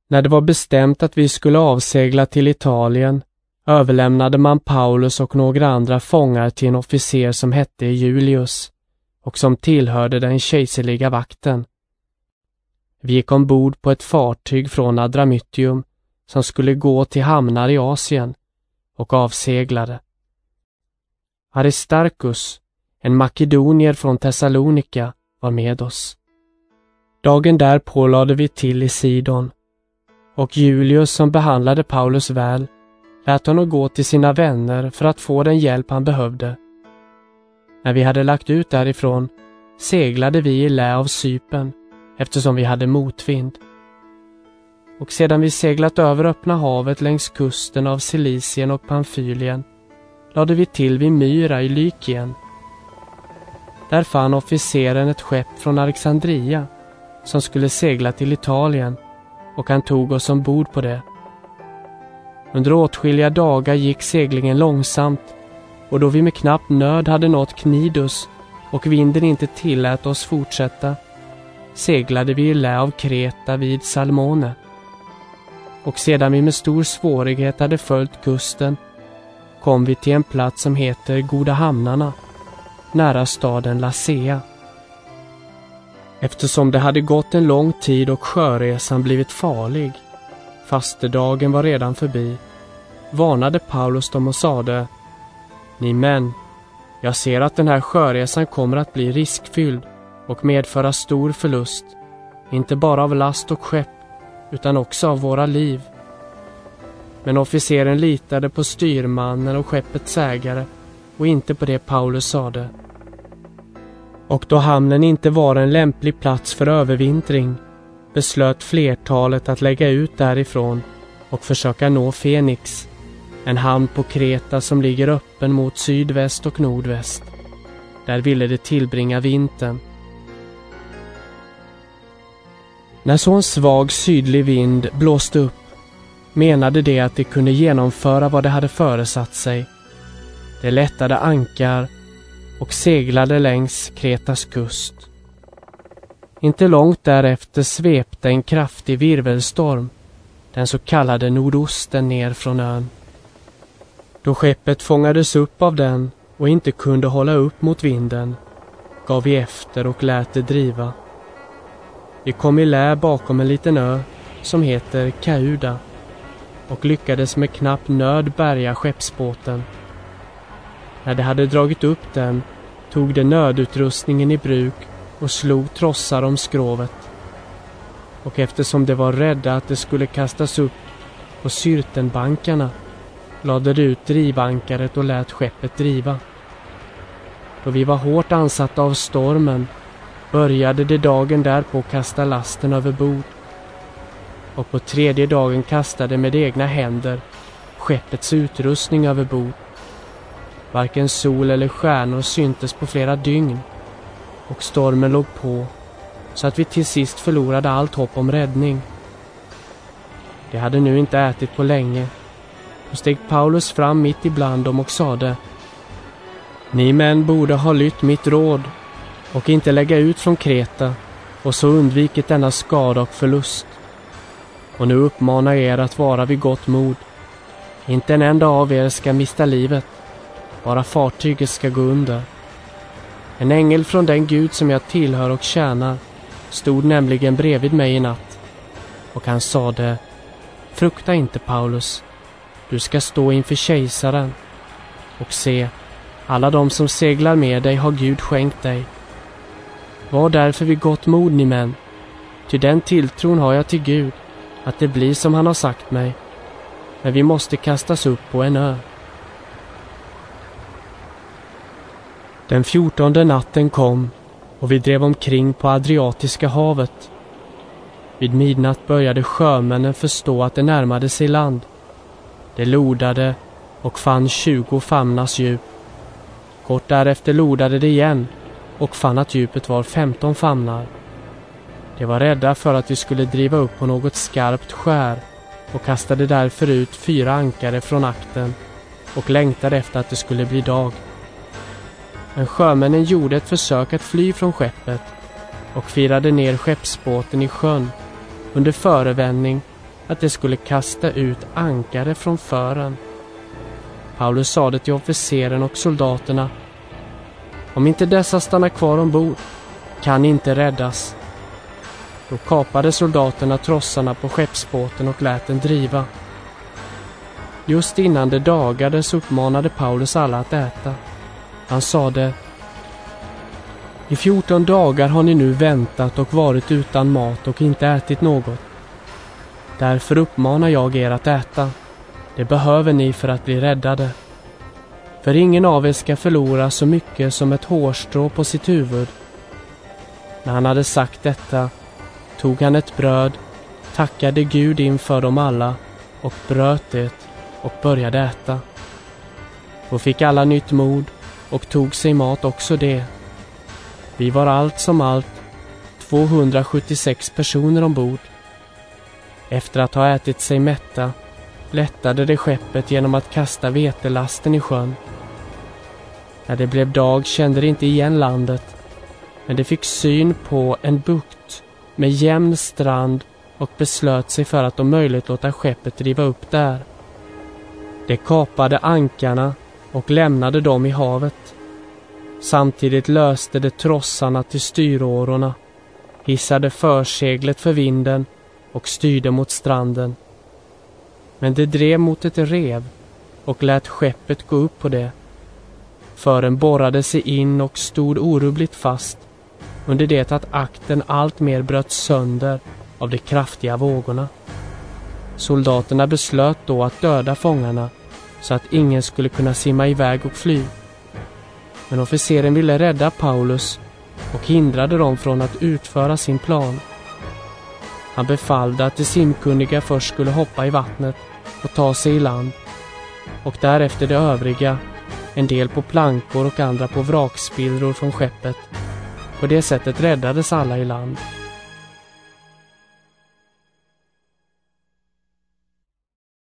När det var bestämt att vi skulle avsegla till Italien överlämnade man Paulus och några andra fångar till en officer som hette Julius och som tillhörde den kejserliga vakten. Vi gick ombord på ett fartyg från Adramyttium som skulle gå till hamnar i Asien och avseglade. Aristarchus, en makedonier från Thessalonika, var med oss. Dagen därpå lade vi till i Sidon, och Julius som behandlade Paulus väl lät honom gå till sina vänner för att få den hjälp han behövde. När vi hade lagt ut därifrån seglade vi i lä av Cypern eftersom vi hade motvind. Och sedan vi seglat över öppna havet längs kusten av Cilicien och Pamfylien lade vi till vid Myra i Lykien. Där fann officeren ett skepp från Alexandria som skulle segla till Italien, och han tog oss ombord på det. Under åtskilliga dagar gick seglingen långsamt, och då vi med knapp nöd hade nått Knidus och vinden inte tillät oss fortsätta, seglade vi i lä av Kreta vid Salmone. Och sedan vi med stor svårighet hade följt kusten kom vi till en plats som heter Goda hamnarna, nära staden Lasea. Eftersom det hade gått en lång tid och sjöresan blivit farlig, fastedagen var redan förbi, varnade Paulus dem och sade: Ni män, jag ser att den här sjöresan kommer att bli riskfylld och medföra stor förlust, inte bara av last och skepp, utan också av våra liv. Men officeren litade på styrmannen och skeppets ägare och inte på det Paulus sade. Och då hamnen inte var en lämplig plats för övervintring beslöt flertalet att lägga ut därifrån och försöka nå Fenix, en hamn på Kreta som ligger öppen mot sydväst och nordväst. Där ville de tillbringa vintern. När så en svag sydlig vind blåste upp menade de att de kunde genomföra vad de hade föresatt sig. De lättade ankar och seglade längs Kretas kust. Inte långt därefter svepte en kraftig virvelstorm, den så kallade nordosten, ner från ön. Då skeppet fångades upp av den och inte kunde hålla upp mot vinden gav vi efter och lät det driva. Vi kom i lä bakom en liten ö som heter Kauda och lyckades med knapp nöd bärga skeppsbåten. När de hade dragit upp den tog de nödutrustningen i bruk och slog trossar om skrovet. Och eftersom de var rädda att det skulle kastas upp på Syrtenbankarna lade de ut drivankaret och lät skeppet driva. Då vi var hårt ansatta av stormen började de dagen därpå kasta lasten över bord. Och på tredje dagen kastade med egna händer skeppets utrustning över bord. Varken sol eller stjärnor syntes på flera dygn, och stormen låg på så att vi till sist förlorade allt hopp om räddning. De hade nu inte ätit på länge. Då steg Paulus fram mitt ibland dem och sade: Ni män borde ha lytt mitt råd och inte lägga ut från Kreta och så undvikit denna skada och förlust. Och nu uppmanar jag er att vara vid gott mod. Inte en enda av er ska mista livet, bara fartyget ska gå under. En ängel från den Gud som jag tillhör och tjänar stod nämligen bredvid mig i natt, och han sade: Frukta inte, Paulus, du ska stå inför kejsaren, och se, alla de som seglar med dig har Gud skänkt dig. Var därför vid gott mod, ni män, ty den tilltron har jag till Gud, att det blir som han har sagt mig, men vi måste kastas upp på en ö. Den 14:e natten kom och vi drev omkring på Adriatiska havet. Vid midnatt började sjömännen förstå att det närmade sig land. De lodade och fann 20 famnars djup. Kort därefter lodade de igen och fann att djupet var 15 famnar. De var rädda för att vi skulle driva upp på något skarpt skär och kastade därför ut 4 ankare från akten och längtade efter att det skulle bli dag. Men sjömännen gjorde ett försök att fly från skeppet och firade ner skeppsbåten i sjön under förevändning att de skulle kasta ut ankare från fören. Paulus sade till officeren och soldaterna: om inte dessa stannar kvar ombord kan inte räddas. Då kapade soldaterna trossarna på skeppsbåten och lät den driva. Just innan det dagades uppmanade Paulus alla att äta. Han sade: i 14 dagar har ni nu väntat och varit utan mat och inte ätit något. Därför uppmanar jag er att äta. Det behöver ni för att bli räddade. För ingen av er ska förlora så mycket som ett hårstrå på sitt huvud. När han hade sagt detta tog han ett bröd, tackade Gud inför dem alla och bröt det och började äta. Då fick alla nytt mod och tog sig mat också det. Vi var allt som allt 276 personer ombord. Efter att ha ätit sig mätta lättade det skeppet genom att kasta vetelasten i sjön. När det blev dag kände det inte igen landet, men det fick syn på en bukt med jämn strand och beslöt sig för att om möjligt låta skeppet driva upp där. Det kapade ankarna och lämnade dem i havet. Samtidigt löste det trossarna till styrårorna, hissade förseglet för vinden och styrde mot stranden. Men det drev mot ett rev och lät skeppet gå upp på det. Fören borrade sig in och stod orubbligt fast, under det att akten allt mer bröt sönder av de kraftiga vågorna. Soldaterna beslöt då att döda fångarna så att ingen skulle kunna simma iväg och fly. Men officeren ville rädda Paulus och hindrade dem från att utföra sin plan. Han befallde att de simkunniga först skulle hoppa i vattnet och ta sig i land, och därefter de övriga, en del på plankor och andra på vrakspillror från skeppet. På det sättet räddades alla i land.